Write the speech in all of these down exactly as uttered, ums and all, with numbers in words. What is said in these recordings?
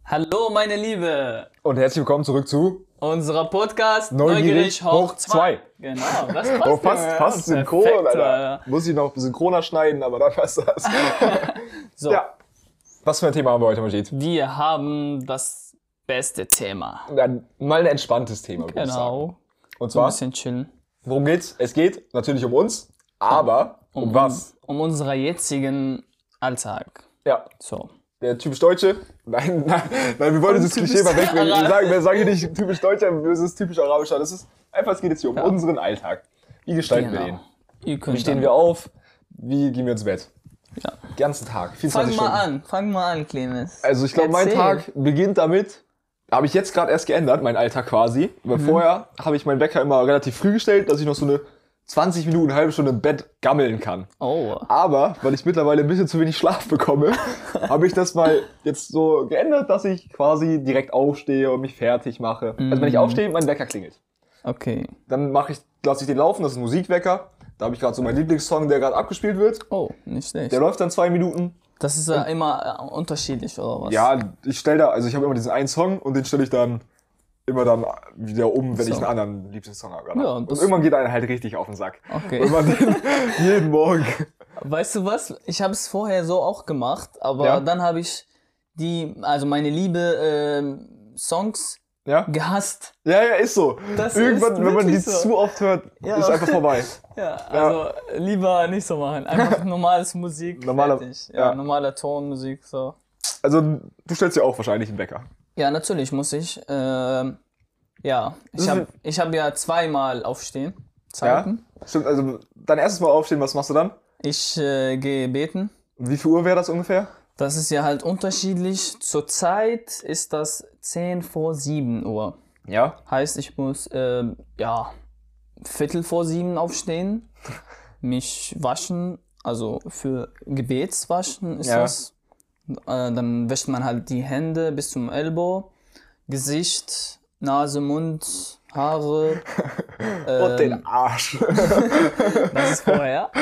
Hallo meine Liebe, Und herzlich willkommen zurück zu unserer Podcast Neugierig hoch zwei. Genau, das passt. Oh, fast, ja, fast ja, synchron, perfekt, Alter. Alter. Muss ich noch synchroner schneiden, aber dann passt das. So, Ja. Was für ein Thema haben wir heute, Majid? wir haben das beste Thema. Dann mal ein entspanntes Thema, würde ich sagen. Genau, Und so ein zwar, bisschen chillen. worum geht's? Es geht natürlich um uns, aber um, was? Um unseren jetzigen Alltag. Ja, So. der typisch Deutsche. Nein, nein, nein, wir wollen Und dieses typisch Klischee mal weg. Wir Arab. sagen, wir sagen hier nicht typisch Deutscher, das ist typisch Arabischer. Das ist einfach, es geht jetzt hier um Ja. unseren Alltag. Wie gestalten wir Genau. den? Ihr könnt Wie stehen dann- wir auf? Wie gehen wir ins Bett? Ja. Den ganzen Tag, Fang vierundzwanzig mal Stunden. an, fang mal an, Clemens. Also ich glaube, mein Erzähl. Tag beginnt damit, habe ich jetzt gerade erst geändert, mein Alltag quasi. Weil Mhm. vorher habe ich meinen Wecker immer relativ früh gestellt, dass ich noch so eine zwanzig Minuten, eine halbe Stunde im Bett gammeln kann. Oh, Aber, weil ich mittlerweile ein bisschen zu wenig Schlaf bekomme, habe ich das mal jetzt so geändert, dass ich quasi direkt aufstehe und mich fertig mache. Also wenn ich Mhm. aufstehe, mein Wecker klingelt. okay. Dann mache ich, lasse ich den laufen, das ist ein Musikwecker. Da habe ich gerade so meinen Lieblingssong, der gerade abgespielt wird. Oh, nicht schlecht. Der läuft dann zwei Minuten. Das ist ja immer äh, unterschiedlich, oder was? Ja, ich stelle da, also ich habe immer diesen einen Song und den stelle ich dann immer dann wieder um, wenn So. ich einen anderen Lieblingssong habe. Ja, und das- irgendwann geht einer halt richtig auf den Sack. Okay. Und man den jeden Morgen. Weißt du was? Ich habe es vorher so auch gemacht, aber Ja? dann habe ich die, also meine liebe ähm, Songs Ja? gehasst. Ja, ja, ist so. Das Irgendwann, ist wenn man die wirklich so. zu oft hört, Ja. ist einfach vorbei. Ja, also lieber nicht so machen. Einfach normales Musik. Normaler- fertig. Ja, ja. normale Tonmusik, so. Also du stellst ja auch wahrscheinlich einen Wecker. Ja, natürlich muss ich. Ähm, ja, ich Das habe ist- ich hab ja zweimal aufstehen. Zeiten. Ja? Stimmt, also dein erstes Mal aufstehen, was machst du dann? Ich äh, gehe beten. Und wie viel Uhr wäre das ungefähr? Das ist ja halt unterschiedlich. Zurzeit ist das zehn vor sieben Uhr. Ja. Heißt, ich muss, ähm, ja, Viertel vor sieben aufstehen, mich waschen, also für Gebetswaschen ist Ja. das. Äh, dann wäscht man halt die Hände bis zum Ellbow, Gesicht, Nase, Mund, Haare. Und ähm, den Arsch. Das ist vorher.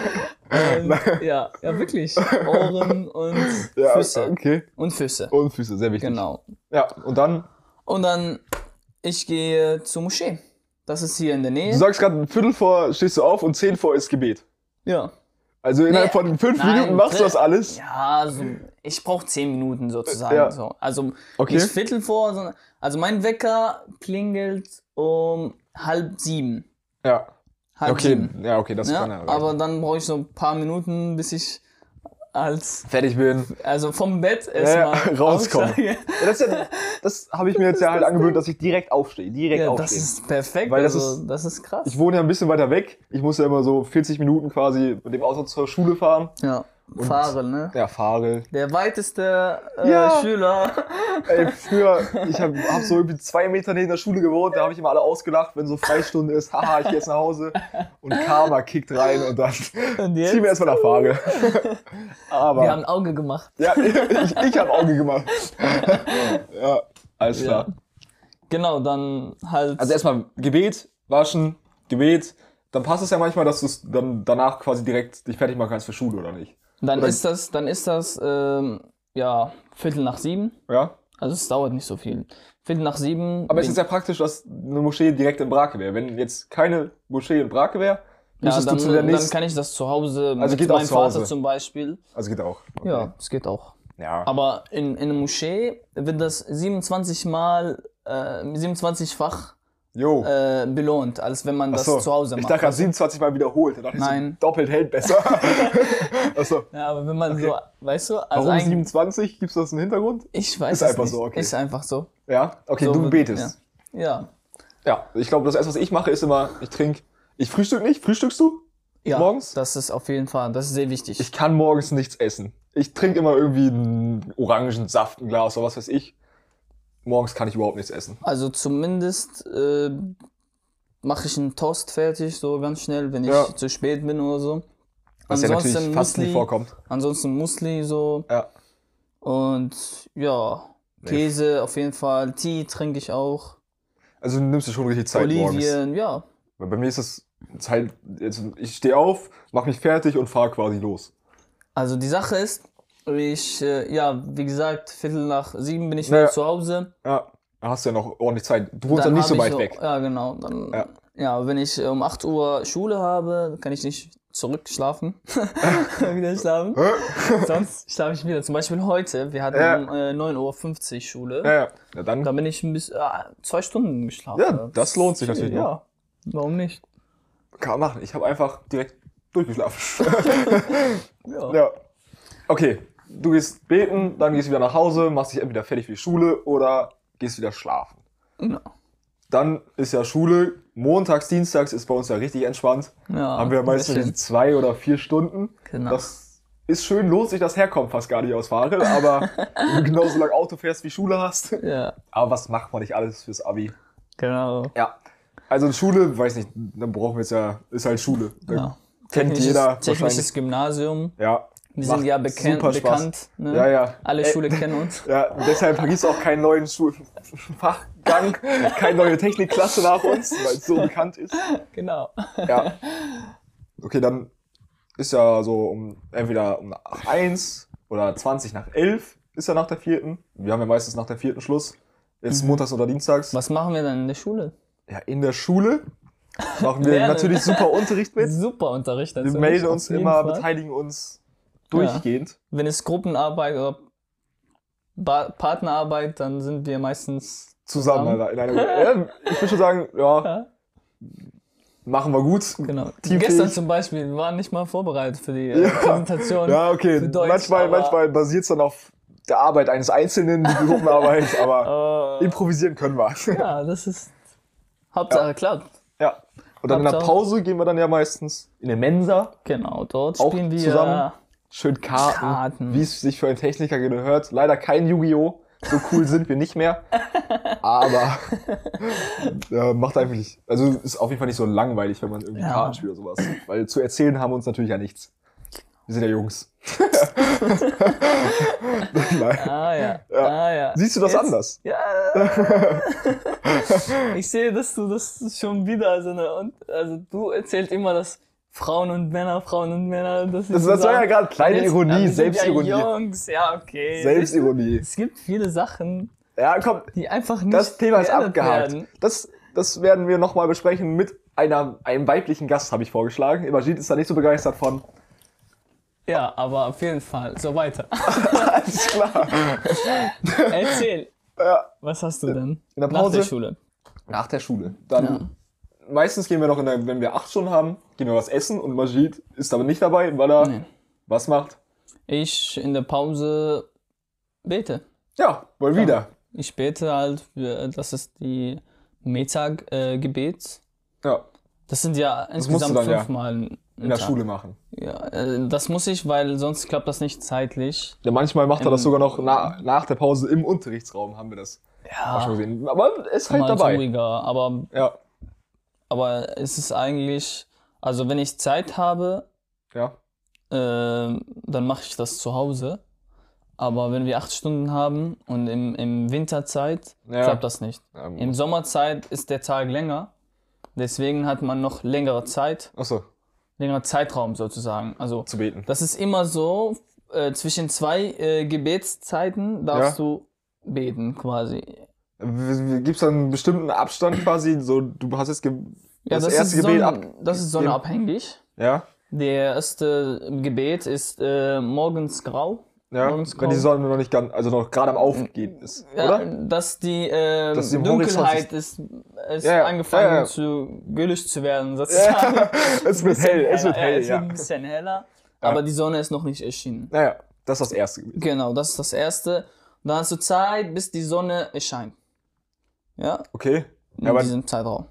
Und, ja, ja, wirklich. Ohren und Ja, Füße. okay. Und Füße. Und Füße, sehr wichtig. Genau. Ja, und dann, Und dann, ich gehe zur Moschee. Das ist hier in der Nähe. du sagst gerade, ein Viertel vor stehst du auf und zehn vor ist Gebet. Ja. Also innerhalb Nee, von fünf nein, Minuten machst du dr- das alles? Ja, so, ich brauche zehn Minuten sozusagen. Ja. So. Also Okay. nicht Viertel vor, sondern, also mein Wecker klingelt um halb sieben. Ja. Halb Okay, sieben. ja, okay, das Ja, kann er. aber dann brauche ich so ein paar Minuten, bis ich als, fertig bin. also vom Bett Ja, erstmal rauskomme. aussteige. Ja, das ist ja, das habe ich mir jetzt ja halt angewöhnt, dass ich direkt aufstehe. Direkt Ja, das aufstehe. ist perfekt. Weil das also, ist- das ist krass. Ich wohne ja ein bisschen weiter weg. Ich muss ja immer so vierzig Minuten quasi mit dem Auto zur Schule fahren. ja, Fahre, ne? Ja, fahre. Der weiteste äh, Ja. Schüler. Ey, früher, ich habe hab so irgendwie zwei Meter neben der Schule gewohnt, da habe ich immer alle ausgelacht, wenn so Freistunde ist. Haha, ich gehe jetzt nach Hause. Und Karma kickt rein und dann Und ziehen wir jetzt? erstmal nach Fahre. Aber. Wir haben ein Auge gemacht. Ja, ich, ich habe Auge gemacht. Ja, alles klar. Ja. Genau, dann halt. Also erstmal Gebet, waschen, Gebet. Dann passt es ja manchmal, dass du es dann danach quasi direkt dich fertig machen kannst für Schule, oder nicht? dann oder- ist das, dann ist das, ähm, ja, Viertel nach sieben. Ja? Also es dauert nicht so viel. Viertel nach sieben. Aber es bin- ist ja praktisch, dass eine Moschee direkt in Brake wäre. Wenn jetzt keine Moschee in Brake wäre, ja, müsstest dann, du zu der dann nächsten... kann ich das zu Hause Also mit geht auch meinem zu Vater Hause. zum Beispiel. Also geht auch. Okay. Ja, es geht auch. Ja. Aber in, in der Moschee wird das siebenundzwanzig Mal, äh, siebenundzwanzig-fach Jo. äh, belohnt, als wenn man das Achso, zu Hause ich macht. dachte gerade siebenundzwanzig Mal wiederholt. Da dachte ich Nein. so, doppelt hält besser. Achso. Ja, aber wenn man so, weißt du, also Warum eigentlich, siebenundzwanzig? Gibt's das einen Hintergrund? ich weiß Ist es einfach nicht. so, okay. Ist einfach so. Ja? Okay, So du wird- betest. Ja. ja. Ja. Ich glaube, das erste, was ich mache, ist immer, ich trinke... Ich frühstück nicht. Frühstückst du? Ja, Morgens? das ist auf jeden Fall, das ist sehr wichtig. Ich kann morgens nichts essen. Ich trinke immer irgendwie einen Orangensaft, ein Glas oder was weiß ich. Morgens kann ich überhaupt nichts essen. Also zumindest äh, mache ich einen Toast fertig, so ganz schnell, wenn ich Ja. zu spät bin oder so. Was ja natürlich fast nie Musli, vorkommt. ansonsten Musli so Ja. und ja, Käse auf jeden Fall, Tee trinke ich auch, Also du nimmst dir schon richtig Zeit morgens. Olivien, ja. Weil bei mir ist es halt, jetzt, ich stehe auf, mach mich fertig und fahre quasi los. Also die Sache ist, Ich, äh, ja, wie gesagt, Viertel nach sieben bin ich Naja. wieder zu Hause. Ja, da hast du ja noch ordentlich Zeit. Du wohnst Dann ja nicht so hab weit ich weg. Ja, genau. Dann, Ja. ja. wenn ich äh, um acht Uhr Schule habe, kann ich nicht zurückschlafen. wieder schlafen. Sonst schlafe ich wieder. Zum Beispiel heute, wir hatten Ja. um äh, neun Uhr fünfzig Schule. Ja, ja. Ja, dann, Da bin ich ein bisschen, äh, zwei Stunden geschlafen. Ja, das lohnt sich natürlich noch. Ja, warum nicht? kann man machen. Ich habe einfach direkt durchgeschlafen. Ja. Ja. Okay, du gehst beten, dann gehst du wieder nach Hause, machst dich entweder fertig für die Schule oder gehst wieder schlafen. Genau. Dann ist ja Schule, montags, dienstags ist bei uns ja richtig entspannt. Ja, Haben wir sehr meistens schön. diese zwei oder vier Stunden. Genau. Das ist schön, lohnt sich das Herkommen fast gar nicht aus Farel, aber wenn du genauso lange Auto fährst wie Schule hast. Ja, Aber was macht man nicht alles fürs Abi? genau. Ja. Also Schule, weiß nicht, dann brauchen wir jetzt ja, ist halt Schule. Da Ja. kennt Technisches, jeder technisches wahrscheinlich. Gymnasium. Ja. Wir macht sind ja bekannt. super Spaß. bekannt ne? Ja, ja. Alle Ey, Schule kennen uns. Ja, deshalb gibt es auch keinen neuen Schulfachgang, keine neue Technikklasse nach uns, weil es so bekannt ist. Genau. Ja. Okay, dann ist ja so um entweder um nach eins oder zwanzig nach elf ist ja nach der vierten. Wir haben ja meistens nach der vierten Schluss. Jetzt Mhm. montags oder dienstags. Was machen wir dann in der Schule? Ja, in der Schule machen wir Lernen. natürlich super Unterricht mit. Super Unterricht. Wir natürlich, melden auf uns jeden immer, Fall. beteiligen uns durchgehend. Wenn es Gruppenarbeit oder ba Partnerarbeit, dann sind wir meistens Zusammen, zusammen. Alter, in einer ja, ich würde schon sagen, ja, Ja, machen wir gut. genau. Teamfähig. Gestern zum Beispiel, wir waren nicht mal vorbereitet für die äh, Ja. Präsentation. Ja, okay. für Deutsch, manchmal aber- manchmal basiert es dann auf der Arbeit eines Einzelnen, die Gruppenarbeit, aber Äh, improvisieren können wir. ja, das ist Hauptsache Ja. klappt. Ja. Und dann in der Hauptsache- Pause gehen wir dann ja meistens in eine Mensa, Genau, dort Auch spielen wir zusammen? schön Karten, Karten. wie es sich für einen Techniker gehört. Leider kein Yu-Gi-Oh! So cool sind wir nicht mehr. Aber ja, macht einfach nicht. Also ist auf jeden Fall nicht so langweilig, wenn man irgendwie Ja. Karten spielt oder sowas. Weil zu erzählen haben wir uns natürlich ja nichts. Wir sind ja Jungs. Nein. Ah ja. Ja. Ah, ja. Siehst du das Jetzt- anders? Ja. Ich sehe, dass du das schon wieder so eine. Und, also du erzählst immer, dass Frauen und Männer, Frauen und Männer. Das, Das, das war ja gerade kleine Jetzt- Ironie, aber wir sind Selbstironie. Ja Jungs, ja, okay. Selbstironie. Es gibt viele Sachen, Ja, komm, die einfach nicht. das Thema ist geändert abgehakt. werden. Das, das werden wir nochmal besprechen mit einer, einem weiblichen Gast, habe ich vorgeschlagen. Imagine ist da nicht so begeistert von. Ja, aber auf jeden Fall. So weiter. Alles klar. Erzähl. Ja. Was hast du denn? In der Nach Pause? der Schule. Nach der Schule. Dann Ja. meistens gehen wir noch, in der, wenn wir acht Stunden haben, gehen wir was essen und Majid ist aber nicht dabei, weil er Nee. was macht. Ich in der Pause bete. Ja, wohl wieder. Ich bete halt, für, das ist die Mittag-Gebet. Äh, Gebet. Ja, das sind ja musst du insgesamt dann, ja, fünfmal in der Schule machen. Ja, äh, das muss ich, weil sonst klappt das nicht zeitlich. Ja, manchmal macht er Ähm, das sogar noch na, nach der Pause im Unterrichtsraum, haben wir das auch schon Ja, gesehen. Aber er ist halt mal dabei. ruhiger. Aber, Ja, aber es ist eigentlich, also wenn ich Zeit habe, ja. äh, dann mache ich das zu Hause. Aber wenn wir acht Stunden haben und im, im Winterzeit, Ja. klappt das nicht. Ähm, Im Sommerzeit ist der Tag länger. Deswegen hat man noch längere Zeit, Achso, längerer Zeitraum sozusagen. Also zu beten. das ist immer so, äh, zwischen zwei äh, Gebetszeiten darfst Ja. du beten quasi. Gibt es dann einen bestimmten Abstand quasi? So, du hast jetzt ge Ja, das, das, erste ist, Gebet Sonne, ab. das ist sonnenabhängig. Ja, Der erste Gebet ist äh, morgens grau. ja. Morgens Wenn die grau. Sonne noch nicht ganz, also noch gerade am Aufgehen ist, Ja, oder? dass die, äh, Dass die im Horizont Dunkelheit ist, ist Ja, ja. angefangen Ja, ja. zu gelöscht zu werden sozusagen. Ja, es wird hell, es wird Ja, hell, es ja. wird ein bisschen heller, aber die Sonne ist noch nicht erschienen. Naja, das ist das erste Gebet. Genau, das ist das Erste. Und dann hast du Zeit, bis die Sonne erscheint. Ja, Okay. in Ja, aber, diesem Zeitraum.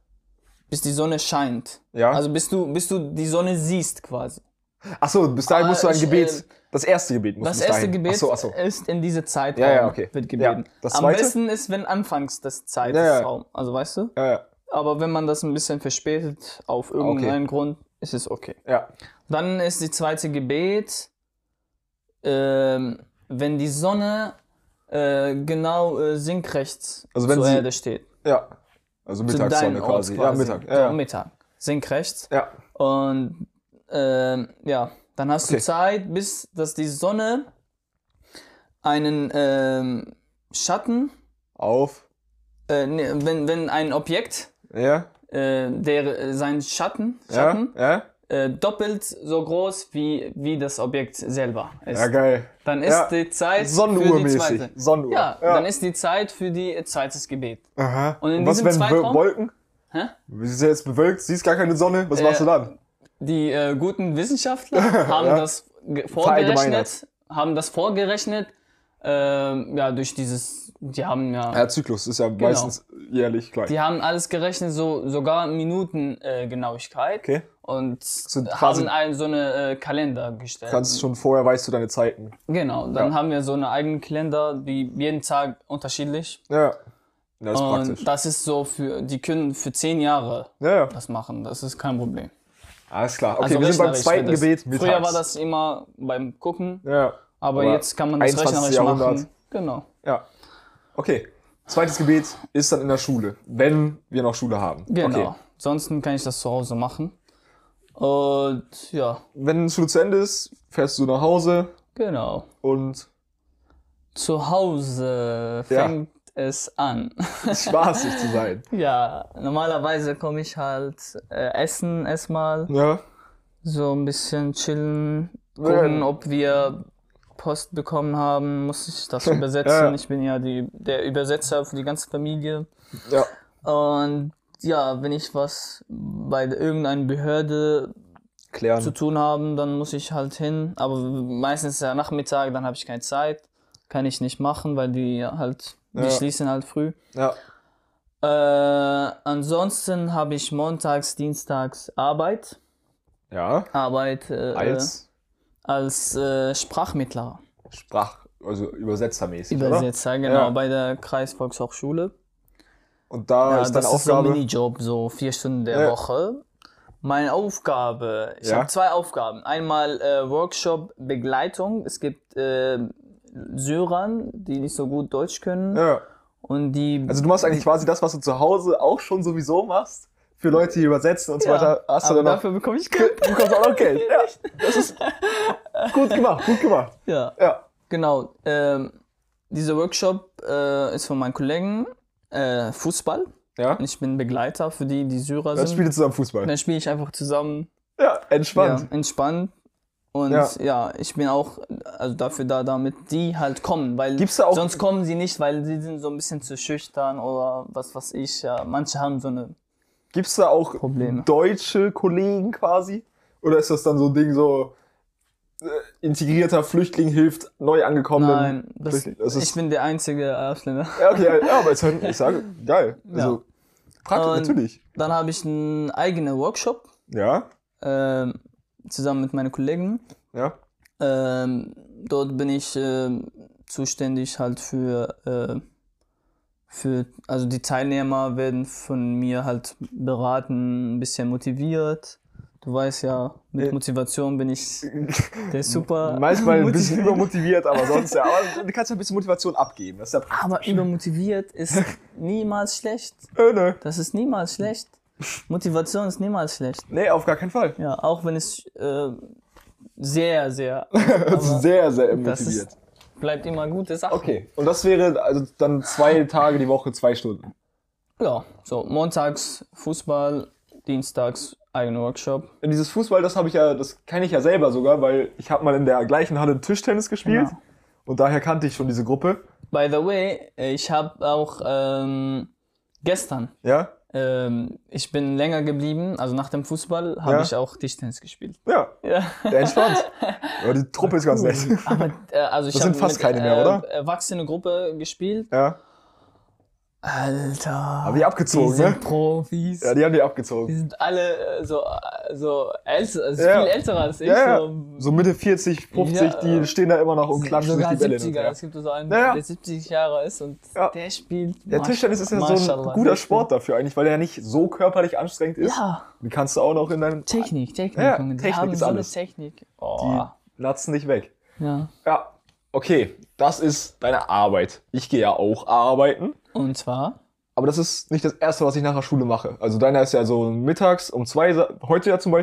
Bis die Sonne scheint. ja. Also bis du, bis du die Sonne siehst quasi. Achso, bis dahin Ah, musst du ein ich, Gebet, äh, das erste Gebet musst Das du bis erste dahin. Gebet Achso, achso. ist in diese Zeitraum, Ja, ja, okay. wird gebeten. Ja, das Am zweite? besten ist, wenn anfangs des Ja, ja. Zeitraum, also weißt du? Ja, ja. Aber wenn man das ein bisschen verspätet, auf irgendeinen Grund, ist es okay. Ja. Dann ist die zweite Gebet, ähm, wenn die Sonne äh, genau äh, senkrecht Also wenn zur sie- Erde steht. Ja. Also Zu Mittagssonne deinem Ort quasi. Ja, Mittag. Ja, So, ja. Mittag. Senkrecht. ja. Und ähm, ja, dann hast Okay. du Zeit, bis dass die Sonne einen ähm, Schatten, Auf. äh, ne, wenn, wenn ein Objekt, Ja. äh, der äh, sein Schatten, Ja. Schatten Ja. äh, doppelt so groß wie, wie das Objekt selber ist. Ja, geil. Dann ist Ja. die Zeit für die Sonnenuhrmäßig. zweite. Sonnenuhr. Ja, dann ist die Zeit für die zweites Gebet. Aha. Und in Und was, diesem wenn Zeitraum- Wolken? Hä? Wie ist ja jetzt bewölkt, siehst gar keine Sonne, was Äh, machst du dann? Die äh, guten Wissenschaftler haben Ja. das ge- Verallgemeinert. vorgerechnet, haben das vorgerechnet, ähm, ja, durch dieses, die haben ja, Ja, Zyklus ist ja meistens jährlich gleich. die haben alles gerechnet, so sogar Minutengenauigkeit äh, Genauigkeit Okay. und quasi- haben ein, so eine äh, Kalender gestellt. Du kannst schon vorher, weißt du deine Zeiten. Genau, dann Ja. haben wir so eine eigene Kalender, die jeden Tag unterschiedlich. Ja. Das ist Und praktisch. das ist so für, die können für zehn Jahre Ja, ja. das machen, das ist kein Problem. Alles klar. Okay, Also wir sind beim rechnerisch zweiten wird das- Gebet mittags. Früher war das immer beim Gucken, Ja. aber, Aber jetzt kann man das einundzwanzigsten rechnerisch Jahrhundert. machen. Genau. Ja. Okay. Zweites Gebet ist dann in der Schule, wenn wir noch Schule haben. Genau. Okay. Ansonsten kann ich das zu Hause machen. Und ja, Wenn Schule zu Ende ist, fährst du nach Hause genau. und Zu Hause Ja. fängt es an. spaßig zu sein. Ja, normalerweise komme ich halt äh, essen erstmal, Ja. so ein bisschen chillen, gucken, Ja. ob wir Post bekommen haben, muss ich das übersetzen. Ja. Ich bin ja die, der Übersetzer für die ganze Familie. Ja. Und ja, wenn ich was bei irgendeiner Behörde Klären. zu tun habe, dann muss ich halt hin. Aber meistens ist ja Nachmittag, dann habe ich keine Zeit. Kann ich nicht machen, weil die halt, die Ja. schließen halt früh. Ja. Äh, ansonsten habe ich montags, dienstags Arbeit. Ja. Arbeit äh, Als als äh, Sprachmittler. Sprach, also übersetzermäßig, oder? Übersetzer, genau, Ja. bei der Kreisvolkshochschule. Und da Ja, ist deine das ist so ein Aufgabe. Minijob, so vier Stunden der Ja. Woche. Meine Aufgabe, ich Ja. habe zwei Aufgaben. Einmal äh, Workshop-Begleitung. Es gibt äh, Syrern, die nicht so gut Deutsch können. Ja. Und die. Also du machst eigentlich quasi das, was du zu Hause auch schon sowieso machst. Für Leute, die übersetzen und so weiter. Hast du aber dann noch, dafür bekomme ich Geld. du bekommst auch noch Geld. Ja. Das ist gut gemacht, gut gemacht. Ja, Ja. genau. Ähm, dieser Workshop äh, ist von meinen Kollegen äh, Fußball. Ja. Und ich bin Begleiter für die, die Syrer Dann sind. spielt ihr zusammen Fußball. Dann spiele ich einfach zusammen. Ja, entspannt. Ja, entspannt. Und Ja. ja. ich bin auch also dafür da, damit die halt kommen, weil Gibt's da auch- sonst kommen sie nicht, weil sie sind so ein bisschen zu schüchtern oder was weiß ich. Ja, manche haben so eine. Gibt's da auch Probleme. deutsche Kollegen quasi? Oder ist das dann so ein Ding so, äh, integrierter Flüchtling hilft neu angekommenen? Nein, das, Flüchtling- das ist, ich bin der einzige Ausländer. ja, okay, ja, aber jetzt, ich sage, geil. Also, praktisch, Und natürlich. Dann habe ich einen eigenen Workshop Ja, ähm, zusammen mit meinen Kollegen. ja. Ähm, dort bin ich ähm, zuständig halt für, äh, für, also die Teilnehmer werden von mir halt beraten, ein bisschen motiviert. Du weißt ja, mit Äh. Motivation bin ich der super. Manchmal ein bisschen motiviert. übermotiviert, aber sonst ja. Aber du kannst ja ein bisschen Motivation abgeben. Das ist ja praktisch. Aber übermotiviert ist niemals schlecht. Äh, ne. Das ist niemals schlecht. Motivation ist niemals schlecht. Nee, auf gar keinen Fall. Ja, auch wenn es äh, sehr, sehr. aber Sehr, sehr das motiviert. ist, bleibt immer gute Sache. Okay, und das wäre also dann zwei Tage die Woche, zwei Stunden. Ja, so montags Fußball, dienstags eigener Workshop. In dieses Fußball, das habe ich ja, das kenne ich ja selber sogar, weil ich habe mal in der gleichen Halle Tischtennis gespielt. Genau. Und daher kannte ich schon diese Gruppe. By the way, ich habe auch ähm, gestern, Ja? ähm, ich bin länger geblieben, also nach dem Fußball habe Ja. ich auch Tischtennis gespielt. Ja, Ja. der entspannt. Ja, die Truppe ist ganz nett. Aber äh, also ich Das habe sind fast mit keine mehr, äh, oder? erwachsene Gruppe gespielt. Ja, Alter. haben die abgezogen, die sind ne? Profis. Ja, die haben die Die abgezogen. sind alle äh, so, äh, so älter, also Ja. viel älter als ich. Ja, ja. So, So Mitte vierzig, fünfzig, Ja, die äh, stehen da immer noch und klatschen sich sogar die Bälle hin und siebziger. her. Es gibt so einen, Ja, ja. der siebzig Jahre ist und Ja. der spielt. Der Masch- Tischtennis ist ja so ein Maschallah. guter Sport dafür eigentlich, weil der ja nicht so körperlich anstrengend ist. Ja, Die kannst du auch noch in deinem... Technik, Technik. Ja, Junge. Die Technik haben ist so alles. eine Technik. Oh. Die latzen nicht weg. Ja. Ja, okay, das ist deine Arbeit. Ich gehe ja auch arbeiten, Und zwar? aber das ist nicht das Erste, was ich nach der Schule mache. Also deiner ist ja so mittags um zwei, heute ja zum Beispiel,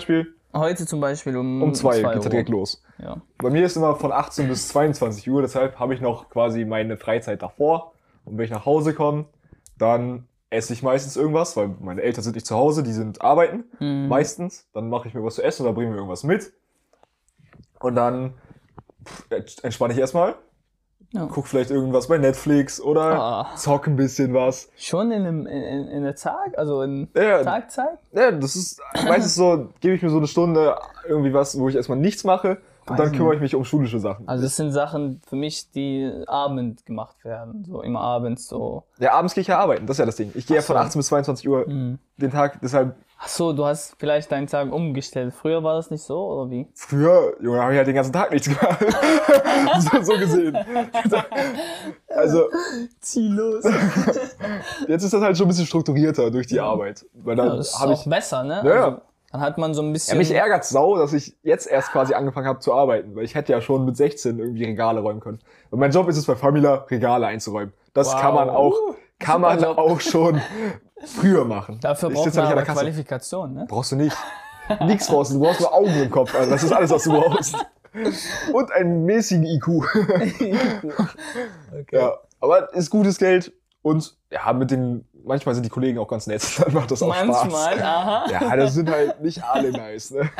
Heute zum Beispiel um, Um zwei zwei geht's ja Uhr. direkt los. Ja. Bei mir ist immer von achtzehn bis zweiundzwanzig Uhr, deshalb habe ich noch quasi meine Freizeit davor. Und wenn ich nach Hause komme, dann esse ich meistens irgendwas, weil meine Eltern sind nicht zu Hause, die sind arbeiten, Mhm. meistens. Dann mache ich mir was zu essen oder bringe mir irgendwas mit. Und dann pff, entspanne ich erstmal, Ja. guck vielleicht irgendwas bei Netflix oder Ah. zock ein bisschen was. Schon in, dem, in, in der Tag, also in Ja, Tagzeit? ja, das ist meistens so, gebe ich mir so eine Stunde irgendwie was, wo ich erstmal nichts mache und dann Weiß kümmere ich mich um schulische Sachen. Also das sind Sachen für mich, die abend gemacht werden, so immer abends so. Ja, abends gehe ich ja arbeiten, das ist ja das Ding. Ich gehe ja Ach so. von achtzehn bis zweiundzwanzig Uhr Mhm. den Tag, deshalb Ach so, du hast vielleicht deinen Tag umgestellt. Früher war das nicht so, oder wie? früher, Junge, habe ich halt den ganzen Tag nichts gemacht. so, so gesehen. Also, Ziellos. jetzt ist das halt schon ein bisschen strukturierter durch die Arbeit. Weil Ja, dann das ist habe auch ich. besser, ne? Ja, ja. Also, dann hat man so ein Ja, bisschen... mich ärgert's sau, dass ich jetzt erst quasi angefangen habe zu arbeiten, weil ich hätte ja schon mit sechzehn irgendwie Regale räumen können. Und mein Job ist es bei Famila, Regale einzuräumen. Das Wow. kann man auch, kann Super man Job. auch schon früher machen. Dafür Ich braucht sitze ja man nicht an aber der Kasse. Qualifikation, ne? Brauchst du nicht. Nix brauchst du, du brauchst nur Augen im Kopf, also das ist alles, was du brauchst. Und einen mäßigen I Q. Okay. Ja, aber ist gutes Geld und ja, mit den, manchmal sind die Kollegen auch ganz nett, dann macht das auch Manchmal, Spaß. aha. Ja, das sind halt nicht alle nice, ne?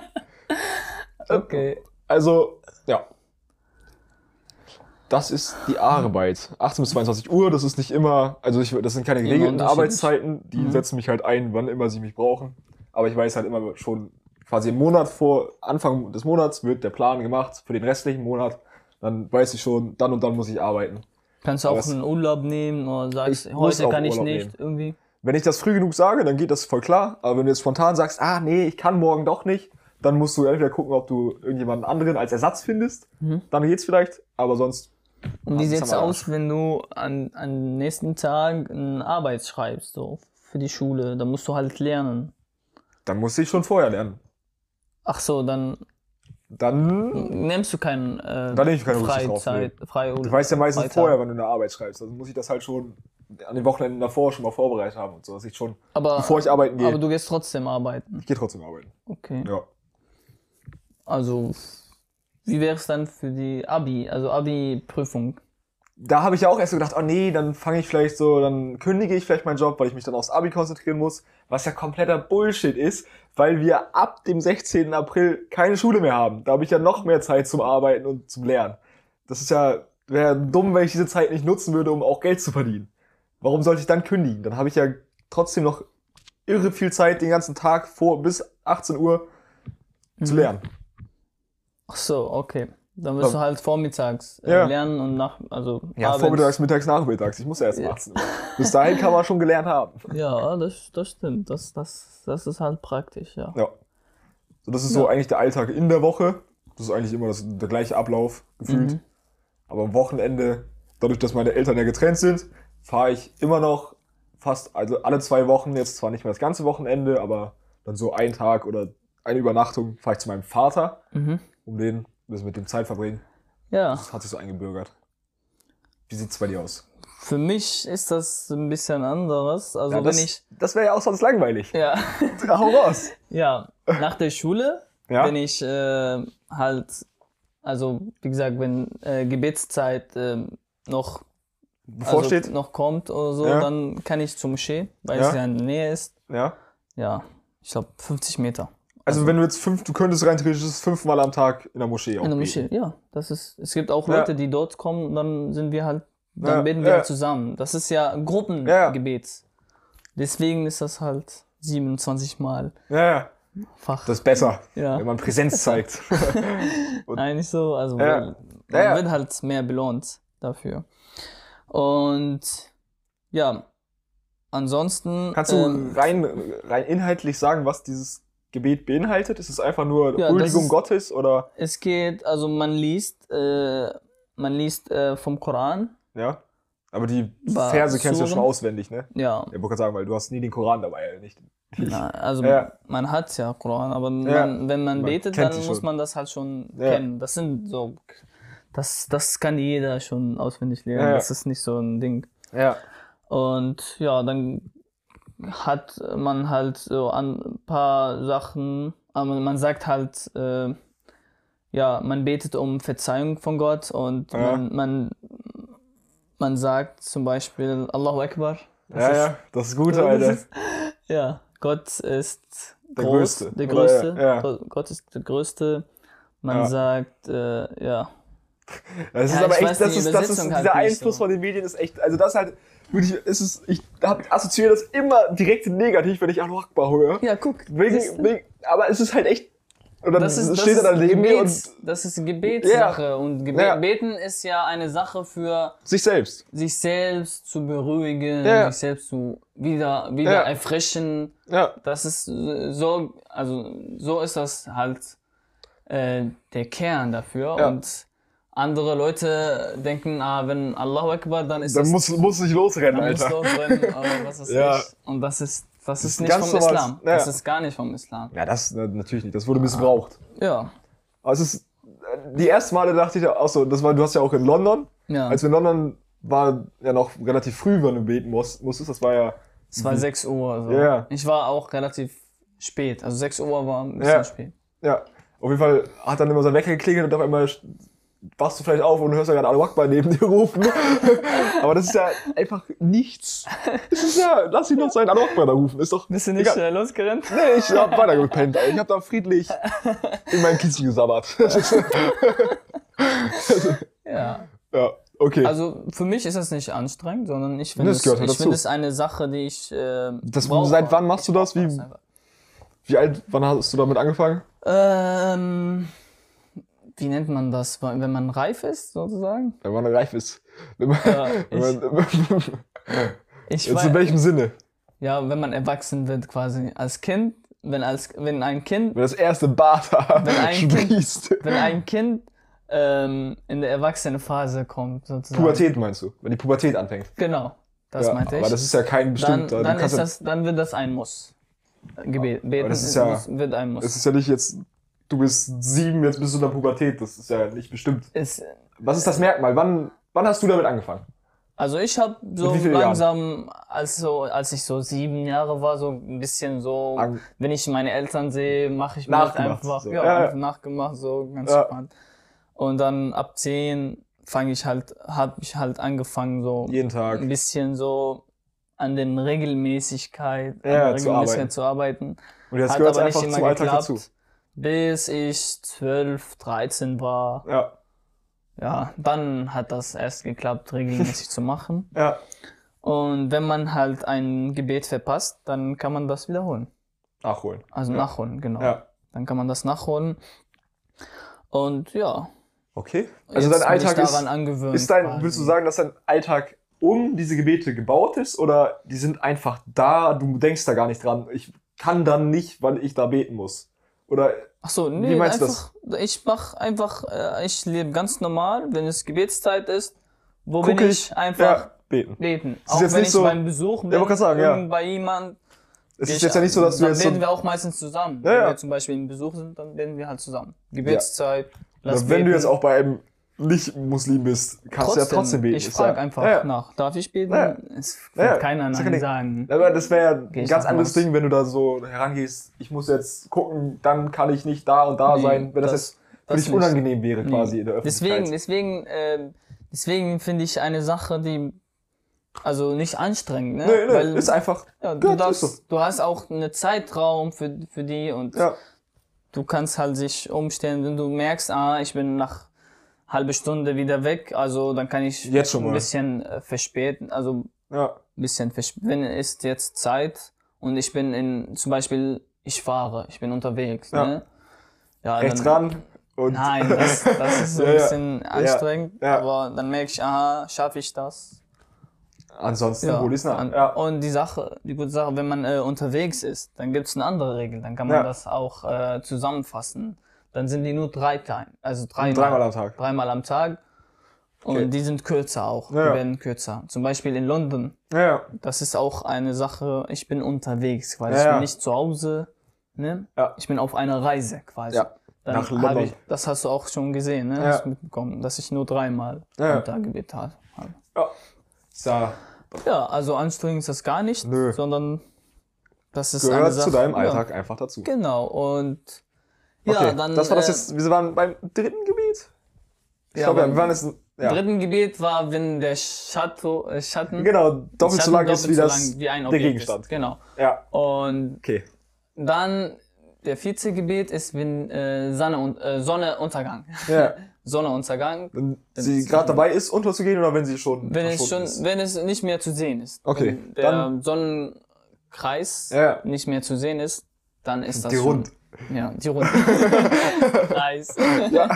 Okay. Also, ja. Das ist die Arbeit. achtzehn bis zweiundzwanzig Uhr, das ist nicht immer, also ich, das sind keine Immer geregelten unterschiedlich. Arbeitszeiten, die Mhm. setzen mich halt ein, wann immer sie mich brauchen. Aber ich weiß halt immer schon, quasi im Monat vor, Anfang des Monats wird der Plan gemacht für den restlichen Monat. Dann weiß ich schon, dann und dann muss ich arbeiten. Kannst du Aber auch es- einen Urlaub nehmen oder sagst, Ich muss heute auch kann ich Urlaub nicht, nehmen. irgendwie? Wenn ich das früh genug sage, dann geht das voll klar. Aber wenn du jetzt spontan sagst, ah nee, ich kann morgen doch nicht, dann musst du entweder gucken, ob du irgendjemanden anderen als Ersatz findest. Mhm. Dann geht's vielleicht, aber sonst. Und wie das sieht's haben wir aus, wenn du an, an nächsten Tag eine Arbeit schreibst, so für die Schule? Da musst du halt lernen. Dann muss ich schon vorher lernen. Ach so, dann Dann, nimmst du keinen äh, Dann nehm ich keine Rücksicht drauf, Freizeit, frei du weißt ja meistens Freitag. vorher, wann du eine Arbeit schreibst. Also muss ich das halt schon an den Wochenenden davor schon mal vorbereitet haben und so, dass ich schon, aber, bevor ich arbeiten gehe, aber du gehst trotzdem arbeiten. ich gehe trotzdem arbeiten. Okay. Ja. Also, wie wäre es dann für die Abi, also Abi-Prüfung? Da habe ich ja auch erst so gedacht, oh nee, dann fange ich vielleicht so, dann kündige ich vielleicht meinen Job, weil ich mich dann aufs Abi konzentrieren muss, was ja kompletter Bullshit ist, weil wir ab dem sechzehnten April keine Schule mehr haben. Da habe ich ja noch mehr Zeit zum Arbeiten und zum Lernen. Das ist ja, wäre dumm, wenn ich diese Zeit nicht nutzen würde, um auch Geld zu verdienen. Warum sollte ich dann kündigen? Dann habe ich ja trotzdem noch irre viel Zeit, den ganzen Tag vor bis achtzehn Uhr zu Mhm. lernen. Ach so, okay. Dann wirst Ja. du halt vormittags äh, Ja. lernen und nach, also Ja, abends. vormittags, mittags, nachmittags. Ich muss ja erst um Ja. achtzehn Uhr. Bis dahin kann man schon gelernt haben. Ja, das, das stimmt. Das, das, das ist halt praktisch, ja. Ja. So, das ist so Ja. eigentlich der Alltag in der Woche. Das ist eigentlich immer das, der gleiche Ablauf gefühlt. Mhm. Aber am Wochenende, dadurch, dass meine Eltern ja getrennt sind, fahre ich immer noch fast, also alle zwei Wochen, jetzt zwar nicht mehr das ganze Wochenende, aber dann so einen Tag oder eine Übernachtung fahre ich zu meinem Vater, Mhm. um den, das mit dem Zeit verbringen. Ja, Das hat sich so eingebürgert. Wie sieht's bei dir aus? für mich ist das ein bisschen anderes. Also Ja, das wenn ich, das wäre ja auch sonst langweilig. ja, Hau raus. ja, nach der Schule, Ja? wenn ich äh, halt, also wie gesagt, wenn äh, Gebetszeit äh, noch, Bevor also, steht? noch kommt oder so, Ja. dann kann ich zur Moschee, weil Ja. es ja in der Nähe ist. Ja. Ja, ich glaube fünfzig Meter. Also, wenn du jetzt fünf, du könntest rein theoretisch das fünfmal am Tag in der Moschee auch In der beten. Moschee, ja. Das ist, es gibt auch Ja. Leute, die dort kommen und dann sind wir halt, dann Ja, beten wir ja. halt zusammen. Das ist ja ein Ja. Gruppengebet. Deswegen ist das halt siebenundzwanzig Mal Ja, ja. Fach. Das ist besser, ja. wenn man Präsenz zeigt. und- Eigentlich so, also Ja. weil man Ja, ja. wird halt mehr belohnt dafür. Und ja, ansonsten. Kannst du ähm, rein, rein inhaltlich sagen, was dieses Gebet beinhaltet? Ist es einfach nur Ja, das Huldigung ist- Gottes oder? es geht, also man liest, äh, man liest äh, vom Koran. Ja. Aber die War Verse kennst du ja schon Suren? auswendig, ne? Ja, Ja, ich wollte gerade sagen, weil du hast nie den Koran dabei, ja, nicht. na, also Ja. man hat ja Koran, aber Ja, man, wenn man, man betet, kennt dann sie muss schon. man das halt schon Ja. kennen. Das sind so, das, das kann jeder schon auswendig lernen. Ja, ja. Das ist nicht so ein Ding. Ja. Und ja, dann hat man halt so ein paar Sachen, aber man sagt halt, äh, ja, man betet um Verzeihung von Gott und Ja. man, man, man sagt zum Beispiel Allahu Akbar. Das Ja, ist, ja, das ist gut, das Alter. ist, ja, Gott ist Der groß, Größte. der Oder, Größte. ja. Gott- Gott ist der Größte. Man Ja. sagt, äh, ja. Das ist Ja, aber ich echt, weiß das die ist, das ist, Übersetzung halt dieser nicht Einfluss so. von den Medien ist echt, also das halt, wirklich, ist es, ich hab, assoziiere das immer direkt negativ, wenn ich Allahu Akbar höre. Ja, guck. Wegen, siehst du? wegen, aber es ist halt echt, und dann Das ist, das steht er ist, dann neben mir und Gebets, das ist Gebetssache und Gebe Ja. Beten ist ja eine Sache für sich selbst. sich selbst zu beruhigen, Ja. sich selbst zu wieder, wieder Ja. erfrischen. Ja, Das ist so, also so ist das halt äh, der Kern dafür. Ja. Und andere Leute denken, ah, wenn Allahu Akbar, dann ist dann das, muss, muss nicht losrennen, dann muss Alter. losrennen, oder was weiß Ja. ich. Und das ist, das ist ein nicht ganz vom normales- Islam. ja. Das ist gar nicht vom Islam. Ja, das äh, natürlich nicht, das wurde missbraucht. Ja, Aber es ist, äh, die ersten Male dachte ich ja auch so, das war, du hast ja auch in London, ja. als wir in London war ja noch relativ früh, wenn du beten musst, musstest, das war ja, Es war sechs Uhr. So. Ja. Ich war auch relativ spät. Also sechs Uhr war ein bisschen Ja. spät. ja, auf jeden Fall hat dann immer sein Wecker geklingelt und auf einmal wachst du vielleicht auf und hörst ja gerade Allahu Akbar neben dir rufen. Aber das ist ja einfach nichts. Das ist ja, lass ihn doch seinen Allahu Akbar da rufen, ist doch Bist du nicht egal. äh, losgerannt? Nee, ich hab weiter gepennt, Alter. Ich hab da friedlich in meinem Kissen gesabbert. Ja. Ja, okay. Also für mich ist das nicht anstrengend, sondern ich finde Das es, gehört halt ich finde dazu. es eine Sache, die ich äh, Das- brauche. seit wann machst du das? Ich Wie- brauche das einfach. Wie alt, wann hast du damit angefangen? Ähm, wie nennt man das, wenn man reif ist, sozusagen? Wenn man reif ist. Wenn man, Ja, wenn man, Ich jetzt weiß, in welchem Sinne? ja, wenn man erwachsen wird quasi. Als Kind, wenn, als, wenn ein Kind Wenn das erste Bart Wenn ein Kind- sprießt. wenn ein Kind ähm, in der Erwachsenenphase kommt, sozusagen. Pubertät meinst du? Wenn die Pubertät anfängt. Genau, das Ja, meinte ich. aber das ist ja kein dann, bestimmter. du dann, kannst ist ja, das, dann wird das ein Muss. Gebet, beten das ist ist ja- muss, wird ein Muss. es ist ja nicht jetzt, du bist sieben, jetzt bist du in der Pubertät. Das ist ja nicht bestimmt. Ist, Was ist das Merkmal? Wann, wann hast du damit angefangen? also ich habe so wie vielen langsam, als, so, als ich so sieben Jahre war, so ein bisschen so, An- wenn ich meine Eltern sehe, mache ich mir das Nachgemacht, einfach, so. ja, Ja, ja. einfach nachgemacht, so ganz Ja. spannend. Und dann ab zehn fange ich halt, habe ich halt angefangen, so Jeden Tag. ein bisschen so an den Regelmäßigkeit, Ja, an der zu Regelmäßigkeit arbeiten. zu arbeiten. Und jetzt Hat gehört es aber nicht einfach immer zum Alltag geklappt, dazu. bis ich zwölf, dreizehn war. Ja. Ja, dann hat das erst geklappt, regelmäßig zu machen. Ja. Und wenn man halt ein Gebet verpasst, dann kann man das wiederholen. Nachholen. Also Ja. nachholen, genau. Ja. Dann kann man das nachholen. Und ja, Okay. Also jetzt dein bin ich Alltag ist, daran angewöhnt. ist dein, quasi. willst du sagen, dass dein Alltag um diese Gebete gebaut ist oder die sind einfach da, du denkst da gar nicht dran. Ich kann dann nicht, weil ich da beten muss. Oder Ach so, nee, Wie meinst du einfach, ich mach einfach, äh, ich lebe ganz normal, wenn es Gebetszeit ist, wo gucke bin ich einfach ja, beten. beten. Es ist Auch jetzt wenn nicht ich so- beim Besuch bin, wollte gerade sagen, ja. irgend bei jemand, Es geh ist ich- jetzt ja nicht so, dass du dann jetzt so, beten wir auch meistens zusammen. Ja, Wenn ja. wir zum Beispiel im Besuch sind, dann beten wir halt zusammen. Gebetszeit, lass wenn du beten. jetzt auch bei einem Nicht-Muslim bist, kannst du ja trotzdem beten. Ich Ist frage ja, einfach ja, ja. nach, darf ich beten? Ja. Es Ja, wird ja. keiner Ist ja Nein kein- sagen. Aber das wäre ja ein Geh ich ganz davon anderes aus. Ding, wenn du da so herangehst, ich muss jetzt gucken, dann kann ich nicht da und da Nee, sein, wenn das, das- jetzt für das dich nicht. unangenehm wäre Nee. quasi in der Öffentlichkeit. Deswegen, deswegen, ähm, deswegen finde ich eine Sache, die also nicht anstrengend, ne? Nö, nö, Weil, ist einfach, ja, du, gehört darfst, ist du hast auch einen Zeitraum für, für die und ja, du kannst halt sich umstellen, wenn du merkst, ah, ich bin nach halbe Stunde wieder weg, also dann kann ich Jetzt schon ein mal. bisschen äh, verspäten, also ja, ein bisschen verspäten. Wenn ist jetzt Zeit und ich bin in, zum Beispiel, ich fahre, ich bin unterwegs, Ja. ne? Ja, rechts dann, ran und Nein, das, das ist so Ja, ein ja. bisschen anstrengend, ja. aber dann merke ich, aha, schaffe ich das? ansonsten hol ich's nach. Und, Ja, und die Sache, die gute Sache, wenn man äh, unterwegs ist, dann gibt's eine andere Regel, dann kann man Ja. das auch äh, zusammenfassen. Dann sind die nur drei klein, also dreimal, dreimal am Tag. dreimal am Tag. Und Okay. die sind kürzer auch, Ja. die werden kürzer. Zum Beispiel in London, Ja, ja, das ist auch eine Sache, ich bin unterwegs quasi, Ja, ich bin ja. nicht zu Hause, ne? Ja. Ich bin auf einer Reise quasi. Ja. Dann Nach hab London. ich, das hast du auch schon gesehen, ne? Ja. Hast mitbekommen, dass ich nur dreimal Ja. am Tag gebetet habe. ja. Ist ja, Ja, also anstrengend ist das gar nicht, Nö. sondern das ist eine gehört Sache. zu deinem ja, Alltag einfach dazu. Genau, und Ja, Okay, dann. das war das äh, jetzt, wir waren beim dritten Gebiet? Ich Ja, glaube, beim wir waren jetzt, ja. dritten Gebiet war, wenn der Schatten, äh, Schatten Genau, doppelt so Schatten lang ist doppelt wie so das, lang wie ein der Objekt Gegenstand. Ist. Genau. Ja, Und okay. dann der vierte Gebiet ist, wenn äh, Sonne und äh, Sonneuntergang. Ja. Sonneuntergang. Wenn Wenn sie es- gerade dabei ist, unterzugehen oder wenn sie schon Wenn es schon, verschwunden ist? wenn es nicht mehr zu sehen ist. Okay, Wenn der dann- Sonnenkreis Ja. nicht mehr zu sehen ist, dann ist das Die schon, Rund. Ja, die Runde. Kreis. Ja.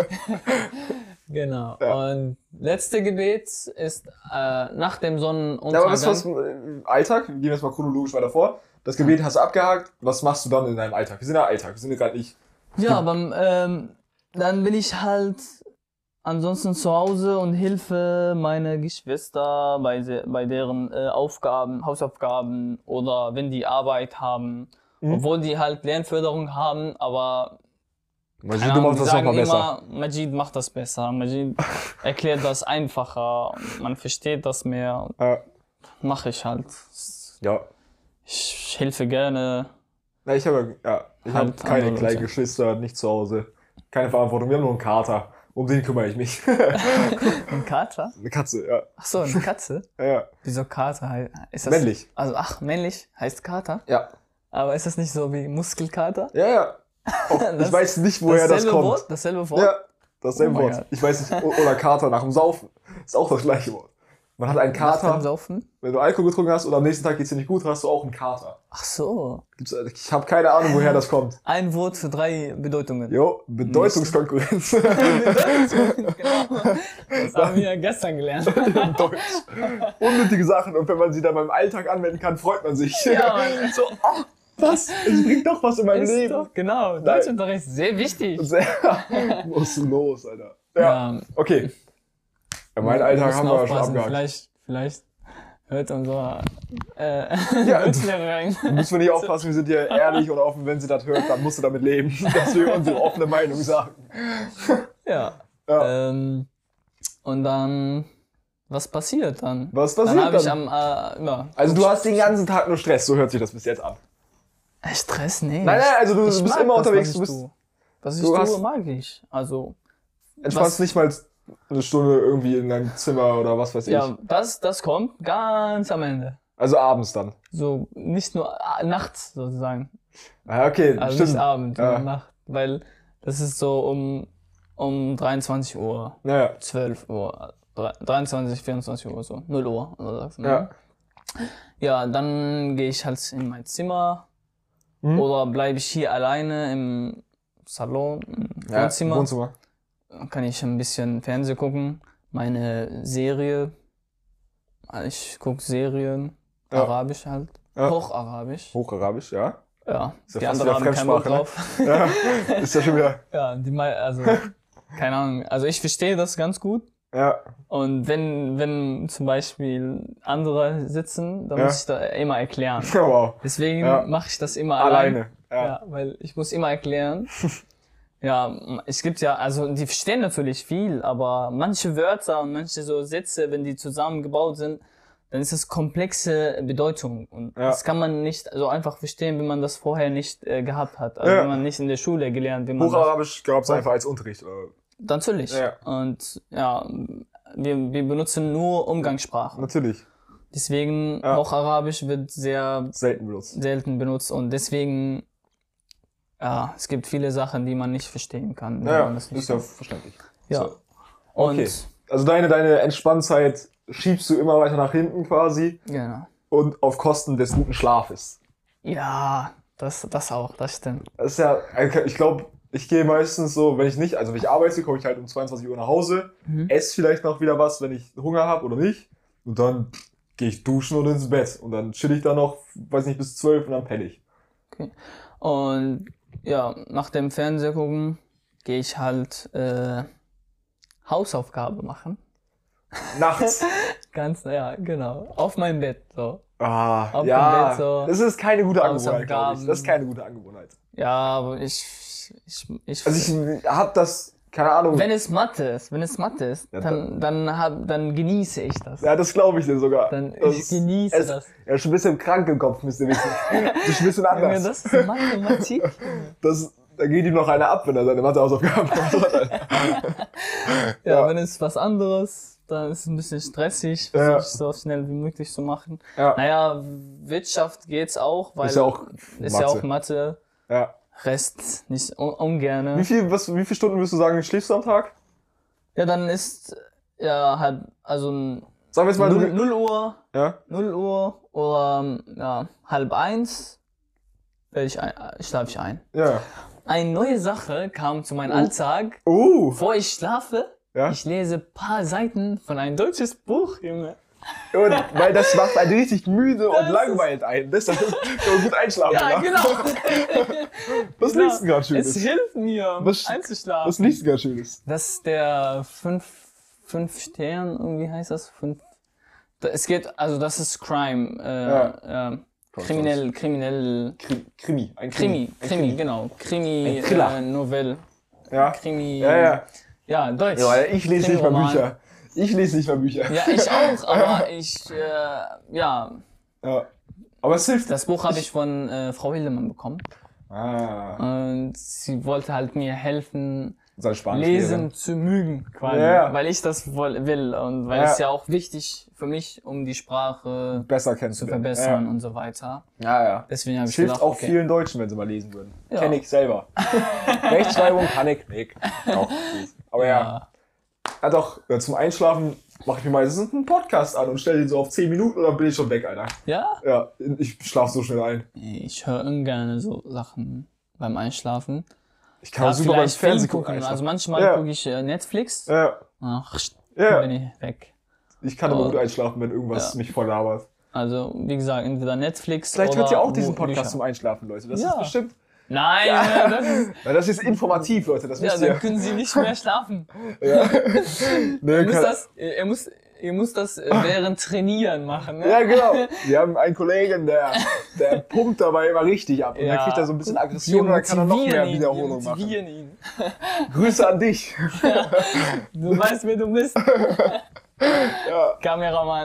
Genau. Ja. Und letzte Gebet ist äh, nach dem Ja, Sonnenuntergang. aber was, was im Alltag, wir gehen jetzt mal chronologisch weiter vor. Das Gebet hast du abgehakt, was machst du dann in deinem Alltag? Wir sind ja Alltag, wir sind ja gerade nicht. Ja, aber ähm, dann bin ich halt ansonsten zu Hause und helfe meine Geschwister bei, se- bei deren äh, Aufgaben, Hausaufgaben oder wenn die Arbeit haben. Mhm. Obwohl die halt Lernförderung haben, aber Man keine sieht immer, Ahnung, die das sagen nochmal besser. immer, Majid macht das besser, Majid erklärt das einfacher, man versteht das mehr, Ja. mache ich halt. Ja. Ich helfe gerne. Na, ich habe ja, ich Halt habe keine andere kleinen Leute. Geschwister, nicht zu Hause. Keine Verantwortung, wir haben nur einen Kater. Um den kümmere ich mich. Ein Kater? Eine Katze, ja. Ach so, eine Katze? Ja, ja. Wieso Kater? hei- Ist das, Männlich. Also, ach, männlich heißt Kater. Ja. Aber ist das nicht so wie Muskelkater? Ja, ja. Auch, ich Das- weiß nicht, woher das Dasselbe kommt. Wort? Dasselbe Wort? Ja, dasselbe Oh mein Wort. Gott. Ich weiß nicht, o- oder Kater nach dem Saufen. Ist auch das gleiche Wort. Man hat einen Nach dem Kater, Saufen? wenn du Alkohol getrunken hast oder am nächsten Tag geht's dir nicht gut, hast du auch einen Kater. Ach so. Gibt's, ich habe keine Ahnung, woher das kommt. Ein Wort für drei Bedeutungen. Jo, Bedeutungskonkurrenz. Genau. Das haben wir gestern gelernt. In Deutsch. Unnötige Sachen und wenn man sie dann beim Alltag anwenden kann, freut man sich. Ja, Mann. So, oh, was? Es bringt doch was in meinem Ist Leben. doch, genau. Deutschunterricht ist sehr wichtig. Sehr, was ist los, Alter? Ja, Ja. okay. Ja, meinen Wir Alltag müssen haben wir ja schon aufpassen. abgehakt. Vielleicht, vielleicht hört unser äh, Ja, Deutschlehrerin. Müssen wir nicht aufpassen, wir sind hier ehrlich und offen, wenn sie das hört, dann musst du damit leben, dass wir unsere offene Meinung sagen. Ja. Ja. Ähm, und dann, was passiert dann? Was Dann passiert habe ich dann? am, äh, ja. Also du hast den ganzen Tag nur Stress, so hört sich das bis jetzt an. Äh, Stress, nee. Nein, nein, also du, Ich du bist mag immer das, unterwegs, was du ich bist, tue. Was ich du tue, hast- mag ich. Also, entspannst was- nicht mal eine Stunde irgendwie in deinem Zimmer oder was weiß ich. ja, das, das kommt ganz am Ende. Also abends dann. So, nicht nur äh, nachts sozusagen. Ah, okay, Also stimmt. nicht Abend, Ja. sondern Nacht. Weil das ist so um, um dreiundzwanzig Uhr, Naja, zwölf Uhr, drei- dreiundzwanzig, vierundzwanzig Uhr, so, null Uhr. Oder sagst du, ne? ja. Ja, dann gehe ich halt in mein Zimmer Hm? oder bleibe ich hier alleine im Salon, im ja, Wohnzimmer. Wohnzimmer. Dann kann ich ein bisschen Fernsehen gucken, meine Serie. Ich gucke Serien, Ja. Arabisch halt, Ja. Hocharabisch. Hocharabisch, ja. Ja, Ist ja die fast anderen wieder haben keinen Bock Fremdsprache, ne? drauf. Ja, ist ja schon wieder. Ja, die mei- also keine Ahnung. Also ich verstehe das ganz gut. Ja, Und wenn wenn zum Beispiel andere sitzen, dann Ja. muss ich da immer erklären. wow. Deswegen Ja. mache ich das immer allein. Alleine. Ja. Ja. weil ich muss immer erklären. Ja, es gibt ja, also die verstehen natürlich viel, aber manche Wörter und manche so Sätze, wenn die zusammengebaut sind, dann ist das komplexe Bedeutung. Und Ja. das kann man nicht so einfach verstehen, wenn man das vorher nicht äh, gehabt hat. Also Ja. wenn man nicht in der Schule gelernt, wie man das... Hocharabisch gab es einfach als Unterricht. Oder? Natürlich. Ja. Und ja, wir, wir benutzen nur Umgangssprache. Natürlich. Deswegen Ja. Hocharabisch wird sehr Selten benutzt. selten benutzt und deswegen, ja, es gibt viele Sachen, die man nicht verstehen kann. wenn Ja, man das nicht ist ja kann. verständlich. Ja. So. Und, Okay. Also deine, deine Entspanntheit schiebst du immer weiter nach hinten quasi genau. und auf Kosten des guten Schlafes. Ja, das, das auch, das stimmt. Das ist ja, ich glaube, ich gehe meistens so, wenn ich nicht, also wenn ich arbeite, komme ich halt um zweiundzwanzig Uhr nach Hause, Mhm. esse vielleicht noch wieder was, wenn ich Hunger habe oder nicht. Und dann gehe ich duschen und ins Bett. Und dann chill ich da noch, weiß nicht, bis zwölf und dann penne ich. Und ja, nach dem Fernseh gucken gehe ich halt äh, Hausaufgabe machen. Nachts. Ganz, ja, genau. Auf meinem Bett, so. Ah, Auf dem ja. Bett so. Das ist keine gute Angewohnheit, glaube ich. Hausaufgaben. Das ist keine gute Angewohnheit. Ja, aber ich, ich, ich, Also ich hab das, keine Ahnung. wenn es Mathe ist, wenn es Mathe ist, Ja, dann, dann, hab, dann genieße ich das. ja, das glaube ich dir sogar. Dann, das, ich genieße es, das. Er ist schon ein bisschen krank im Kopf, müsst ihr wissen. Das ist ein bisschen Junge, anders. das ist Mathematik. Das, da geht ihm noch einer ab, wenn er seine Mathehausaufgaben gemacht hat. Ja, Ja. wenn es was anderes, dann ist es ein bisschen stressig, Ja. versuche so schnell wie möglich zu machen. Ja. Naja, Wirtschaft geht's auch, weil Ist ja auch ist ja auch Mathe. Mathe, Ja. Rest nicht un ungerne. Wie viel, was, wie viele Stunden würdest du sagen, schläfst du am Tag? Ja, dann ist ja halb, also Sagen wir jetzt mal, null, du, null Uhr, ja? null Uhr oder ja, halb eins werde ich ein, schlafe ich ein. Ja. Eine neue Sache kam zu meinem Oh. Alltag. Uh, Bevor ich schlafe, ja. ich lese ein paar Seiten von einem deutsches Buch, Junge. Und, weil das macht einen richtig müde und Das ist- langweilt ein. Deshalb kann man gut einschlafen. Ja, ja? genau. Was Genau. liest du gerade Es Schönes? hilft mir, Was- einzuschlafen. Was liest du gerade Schönes? Das ist der fünf, fünf Stern, irgendwie heißt das? Fünf. Da- Es geht, also das ist Crime, äh, Ja. äh, kriminell, kriminell, Krimi. Krimi. Ein Krimi, Ein Krimi, genau, Krimi, Ein Thriller. äh, Novelle, Ja. Krimi, Ja, ja. ja, Deutsch. Ja, ich lese nicht mal Krimi-Roman. Bücher. Ich lese nicht mal Bücher. Ja, ich auch, aber ich, äh, ja, Ja. Aber es hilft. das Buch habe ich von äh, Frau Hildemann bekommen Ah. und sie wollte halt mir helfen, Sein Spanisch. Lesen zu mögen, quasi, Ja. weil ich das woll- will und weil Ja. es ja auch wichtig für mich, um die Sprache Besser zu kennenzulernen. verbessern und so weiter. Ja, ja. Deswegen habe Es ich hilft gedacht, auch okay. vielen Deutschen, wenn sie mal lesen würden. Ja. Kenn ich selber. Rechtschreibung kann ich nicht. Auch lesen. Aber ja. Ja. Ja doch, ja, zum Einschlafen mache ich mir meistens einen Podcast an und stelle den so auf zehn Minuten und dann bin ich schon weg, Alter. Ja? Ja, ich schlafe so schnell ein. Ich höre ungern so Sachen beim Einschlafen. Ich kann Ja, auch super beim vielleicht Film Fernsehen gucken. gucken. Also einschlafen. manchmal Ja. gucke ich äh, Netflix. Ja, Ach, Ja. dann bin ich weg. ich kann aber Oh. gut einschlafen, wenn irgendwas Ja. mich voll labert. Also, wie gesagt, entweder Netflix Vielleicht oder hört ihr auch Bu- diesen Podcast Bücher. zum Einschlafen, Leute. Das Ja. ist bestimmt. Nein, Ja. ja. das ist, Weil das ist informativ, Leute. Das ja, wisst ihr. dann können Sie nicht mehr schlafen. Ja. Nee, Ihr müsst kann- das, ihr, ihr müsst, ihr müsst das äh, während Trainieren machen, ne? Ja, genau. Wir haben einen Kollegen, der, der pumpt dabei immer richtig ab. Und Ja. dann kriegt er so ein bisschen Aggression und dann kann er noch mehr motivieren ihn, Wiederholung wir machen. motivieren ihn. Grüße an dich. Du weißt, wer du bist, Ja. Kameramann.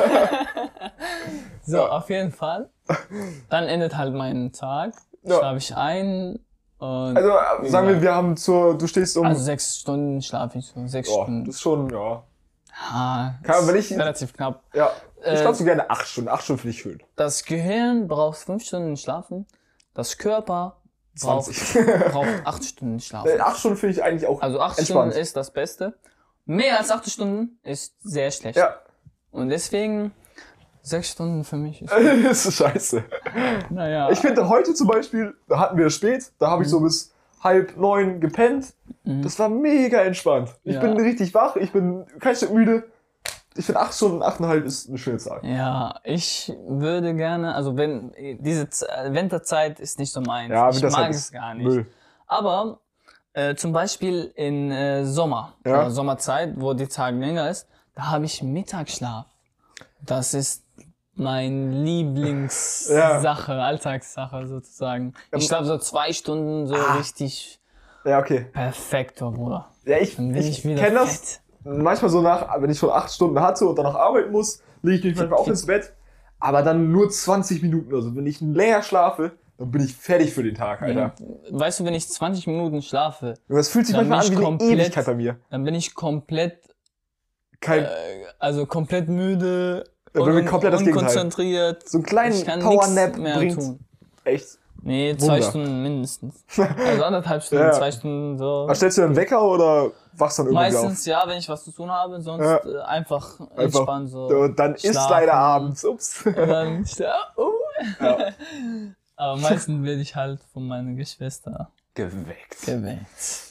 So, Ja. auf jeden Fall. Dann endet halt mein Tag. Ja. Schlafe ich ein. Und Also äh, sagen wir, wir haben zur, du stehst um. also sechs Stunden schlafe ich so. Sechs Boah, Stunden. das ist schon, ja. Ah, Kann- wenn ist ich- relativ knapp. Ja. Ich Äh, schlafe so gerne acht Stunden. Acht Stunden finde ich schön. Das Gehirn braucht fünf Stunden Schlafen. Das Körper braucht, zwanzig. braucht acht Stunden Äh, Schlafen. acht Stunden finde ich eigentlich auch Also acht entspannt. Stunden ist das Beste. Mehr als acht Stunden ist sehr schlecht. Ja, Und deswegen sechs Stunden für mich ist, das ist scheiße. naja. Ich finde heute zum Beispiel, da hatten wir spät, da habe ich so Mhm. bis halb neun gepennt. Das war mega entspannt. Ich Ja. bin richtig wach, ich bin kein Stück müde. Ich finde acht Stunden, achteinhalb ist eine schöne Zahl. Ja, ich würde gerne, also wenn, diese Z- äh, Winterzeit ist nicht so meins. Ja, ich Winterzeit mag ist es gar nicht. Müll. Aber äh, zum Beispiel in äh, Sommer, Ja. äh, Sommerzeit, wo die Tage länger ist, da habe ich Mittagsschlaf. Das ist mein Lieblingssache, Alltagssache sozusagen. Ich schlafe so zwei Stunden so Ah. richtig Ja, okay. perfekt, oh Bruder. Ja, ich, Dann bin ich, ich wieder kenne das fett. manchmal so nach, wenn ich schon acht Stunden hatte und dann noch arbeiten muss, lege ich mich manchmal auch ins Bett. Aber dann nur zwanzig Minuten. Also wenn ich länger schlafe, dann bin ich fertig für den Tag, Alter. Weißt du, wenn ich zwanzig Minuten schlafe, Und das fühlt sich Dann manchmal bin an wie ich eine komplett- Ewigkeit bei mir. dann bin ich komplett, Kein, äh, also komplett müde Ja, bei mir komplett das Gegenteil. unkonzentriert. so einen kleinen Ich kann Powernap nichts mehr bringt tun. echt. Nee, zwei Wunder. Stunden mindestens. Also anderthalb Stunden, Ja. zwei Stunden so. Was stellst du einen Wecker oder wachst dann irgendwie Meistens ja, wenn ich was zu tun habe, sonst Ja. äh, einfach auf? entspannt so. Und dann ist schlafen. leider abends. Ups. Und dann schla- oh. Ja. Aber meistens werde ich halt von meiner Geschwister Geweckt. geweckt.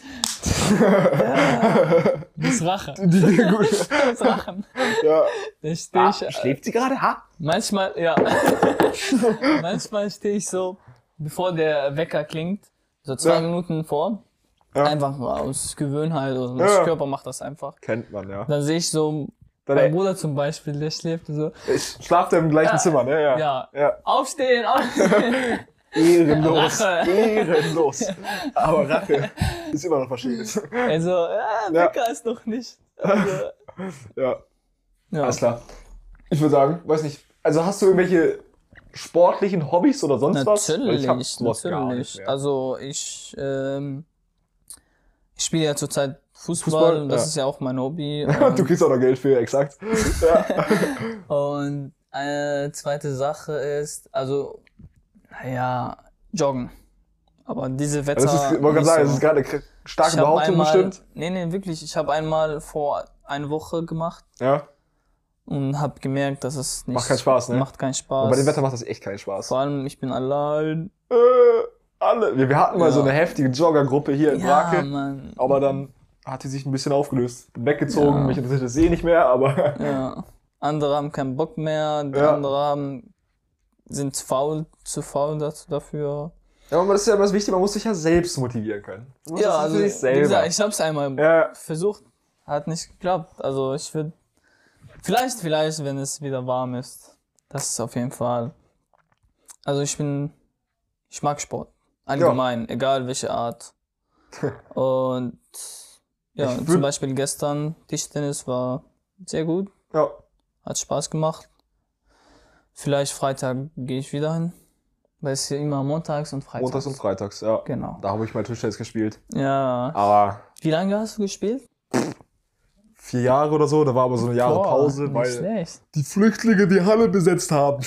Ja. Das Rache. Die, gut. Das Rachen. Ja. Da stehe Ah, ich. äh, schläft sie gerade? Ha? Manchmal, ja. Manchmal stehe ich so, bevor der Wecker klingt, so zwei Ja. Minuten vor. Ja. Einfach aus Gewöhnheit, oder Ja. der Körper macht das einfach. Kennt man, ja. Dann sehe ich so, Deine- mein Bruder zum Beispiel, der schläft so, Ich schlafe im gleichen Ja. Zimmer, ne? Ja. ja, Ja. aufstehen, aufstehen. Ehrenlos. Rache. Ehrenlos. Aber Rache ist immer noch was Schönes. Also, ja, Ja. Wecker ist noch nicht. Also, Ja, ja. alles klar. Ich würde sagen, weiß nicht, also hast du irgendwelche sportlichen Hobbys oder sonst was? Weil Natürlich, ich hab sowas gar natürlich. nicht mehr. Also ich, ähm, ich spiele ja zurzeit Fußball, Fußball, und das ja. ist ja auch mein Hobby. du Und, kriegst auch noch Geld für, exakt. Ja. und eine zweite Sache ist, also, naja, joggen. Aber diese Wetter. Das ist, ich wollte gerade nicht sagen, so. das ist gerade eine starke Ich hab Behauptung einmal, bestimmt. Nee, nee, wirklich. Ich habe einmal vor einer Woche gemacht Ja. und habe gemerkt, dass es nicht Macht keinen Spaß, ne? macht keinen Spaß. Und bei dem Wetter macht das echt keinen Spaß. Vor allem, ich bin allein. Äh, alle. Wir, wir hatten mal Ja. so eine heftige Joggergruppe hier in Ja, Brake, Mann. aber dann hat die sich ein bisschen aufgelöst. Bin weggezogen, Ja. mich interessiert das eh nicht mehr, aber Ja. Andere haben keinen Bock mehr, Ja. andere haben, sind faul, zu faul das- dafür. ja, aber das ist ja immer das Wichtige, man muss sich ja selbst motivieren können. Du musst Ja, das also, für wie dich selber. gesagt, ich hab's einmal Ja. versucht, hat nicht geklappt. Also ich würde, vielleicht, vielleicht, wenn es wieder warm ist. Das ist auf jeden Fall. Also ich bin, ich mag Sport. Allgemein, egal welche Art. Und ja, Ich zum würd- Beispiel gestern Tischtennis war sehr gut, ja. hat Spaß gemacht. Vielleicht Freitag gehe ich wieder hin, weil es hier immer montags und freitags. Montags und freitags, ja. Genau. Da habe ich mal Tischtennis gespielt. Ja. Aber Wie lange hast du gespielt? vier Jahre oder so, da war aber so eine Jahre Boah, Pause, nicht weil schlecht. die Flüchtlinge die Halle besetzt haben.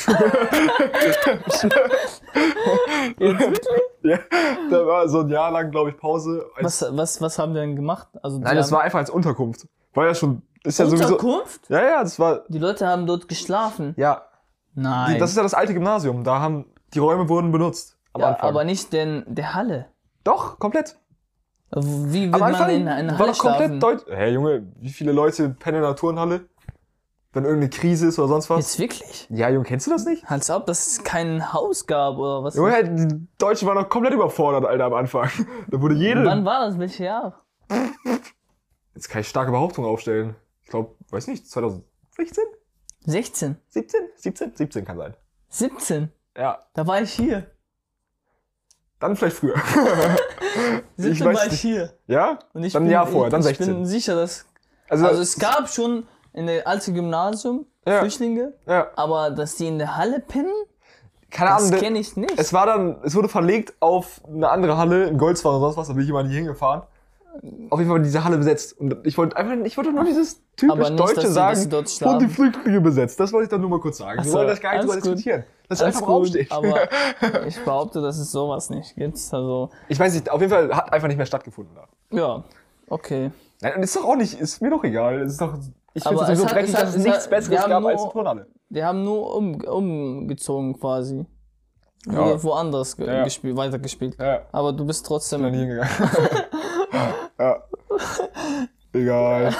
ja, da war so ein Jahr lang, glaube ich, Pause. Als, Was, was, was haben wir denn gemacht? Also die nein, das haben war einfach als Unterkunft. War ja schon, ist ja sowieso. Unterkunft? Ja, ja, das war, Die Leute haben dort geschlafen. ja, Nein. die, das ist ja das alte Gymnasium. Da haben, die Räume wurden benutzt. Am ja, Anfang. aber nicht den, der Halle. Doch, komplett. Wie Am will man Anfang in einer war Halle doch komplett schlafen? deutsch. Hä, Junge, wie viele Leute pennen in der Turnhalle? Wenn irgendeine Krise ist oder sonst was? Jetzt wirklich? Ja, Junge, kennst du das nicht? Als ob das kein Haus gab oder was? Junge, die Deutschen waren noch komplett überfordert, Alter, am Anfang. Da wurde jede... Wann war das? Welches Jahr? Jetzt kann ich starke Behauptungen aufstellen. Ich glaube, weiß nicht, zwanzig sechzehn? sechzehn? siebzehn? siebzehn? siebzehn kann sein. siebzehn? Ja, Da war ich hier. dann vielleicht früher. siebzehn weiß war ich nicht. hier. Ja? Und ich Dann ein bin, Jahr vorher, dann ich, Ich sechzehn. bin sicher, dass... Also, Also es gab schon in der alten Gymnasium Ja. Flüchtlinge, ja, aber dass die in der Halle pennen, keine das Ahnung. kenne ich nicht. Es war dann, es wurde verlegt auf eine andere Halle in Goldswar oder sonst was, da bin ich immer nie hingefahren. Auf jeden Fall war diese Halle besetzt. Und ich wollte einfach, ich wollte nur dieses typisch Aber nicht, dass Deutsche sie- sagen, dass sie dort wurden die schlafen. Flüchtlinge besetzt. Das wollte ich dann nur mal kurz sagen. Ach Wir so, wollen das gar nicht drüber alles gut. diskutieren. Das ist Alles einfach im Raum gut, steht. aber ich behaupte, dass es sowas nicht gibt. Also, Ich weiß nicht, auf jeden Fall hat einfach nicht mehr stattgefunden da. ja, okay. Nein, und ist doch auch nicht, ist mir doch egal. Es ist doch, ich finde Aber es sowieso es hat- dreckig, es hat- dass es es nichts hat- Besseres wir haben gab nur- als eine Turnhalle. Die haben nur um, umgezogen quasi. Ja. Oder woanders ge Ja, ja. gespielt, weitergespielt. Ja, Aber du bist bin da nie trotzdem. hingegangen. ja. Egal.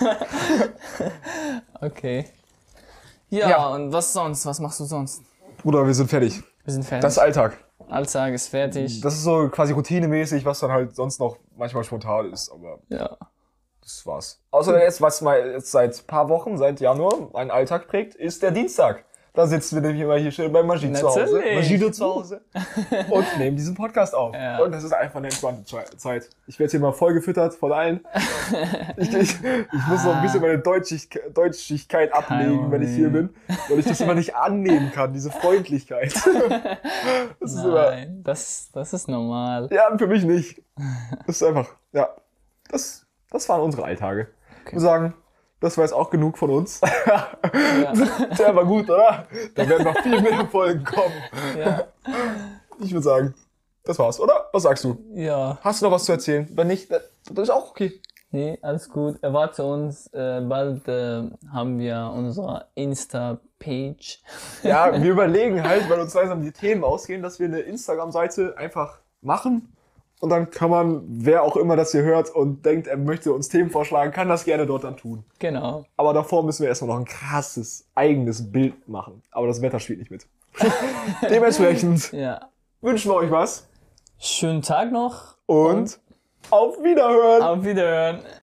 Okay. Ja, Ja. und was sonst? Was machst du sonst? Bruder, wir sind fertig. Wir sind fertig. Das ist Alltag. Alltag ist fertig. Das ist so quasi routinemäßig, was dann halt sonst noch manchmal spontan ist, aber Ja. das war's. Außer jetzt, was mal jetzt seit ein paar Wochen, seit Januar, meinen Alltag prägt, ist der Dienstag. Da sitzen wir nämlich immer hier schön bei Majid zu Hause. Natürlich. Majido zu Hause. Und nehmen diesen Podcast auf. Ja. Und das ist einfach eine entspannte Ze- Zeit. Ich werde hier mal voll gefüttert von allen. Ich, ich, ich muss noch ein bisschen meine Deutschig- Deutschigkeit ablegen, wenn ich hier bin. Weil ich das immer nicht annehmen kann, diese Freundlichkeit. Das ist immer, Nein, das, das ist normal. ja, für mich nicht. Das ist einfach, ja. Das, das waren unsere Alltage. Ich muss sagen, das war jetzt auch genug von uns. Ja. Der war gut, oder? Da werden noch viel mehr Folgen kommen. Ja. Ich würde sagen, das war's, oder? Was sagst du? Ja. Hast du noch was zu erzählen? Wenn nicht, das ist auch okay. Nee, alles gut. Erwarte uns. Äh, bald äh, haben wir unsere Insta-Page. Ja, wir überlegen halt, weil uns langsam die Themen ausgehen, dass wir eine Instagram-Seite einfach machen. Und dann kann man, wer auch immer das hier hört und denkt, er möchte uns Themen vorschlagen, kann das gerne dort dann tun. Genau. Aber davor müssen wir erstmal noch ein krasses, eigenes Bild machen. Aber das Wetter spielt nicht mit. Dementsprechend Ja. wünschen wir euch was Schönen Tag noch. und auf Wiederhören! Auf Wiederhören.